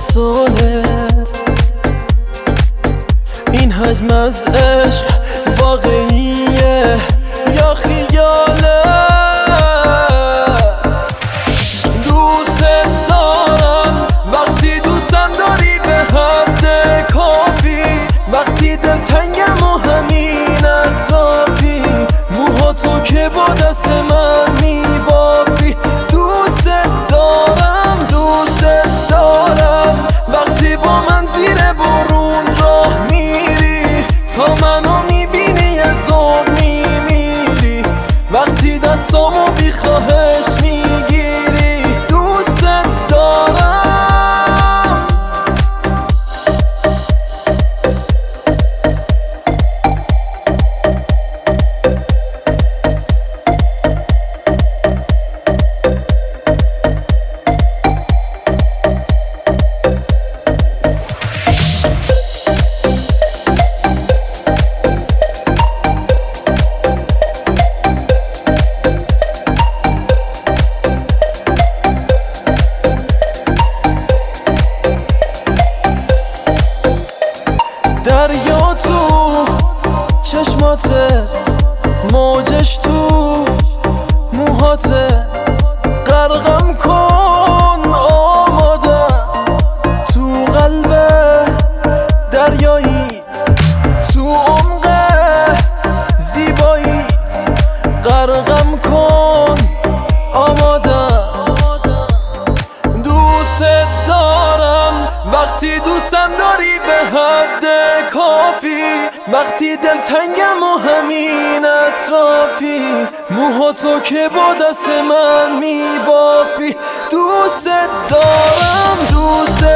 ساله این حجم از عشق واقعیه یا خیاله؟ دوست دارم وقتی دوستم داری به حد کافی، وقتی دلتنگم و همین اطرافی، موها تو که با دست من میبافی. دوست دارم وقتی با من زیر بارون راه میری، تا منو میبینی یه ذوق میمیری، وقتی دستامو بی خواهش میگیری. دوست دارم دریا تو چشماته، موجش تو موهاته، غرقم کن آمادم تو قلب دریاییت، تو عمق زیباییت، غرقم کن آمادم. دوست دارم وقتی دوستم داری به حد کافی، وقتی دلتنگم و همین اطرافی، موها تو که با دست من میبافی. دوست دارم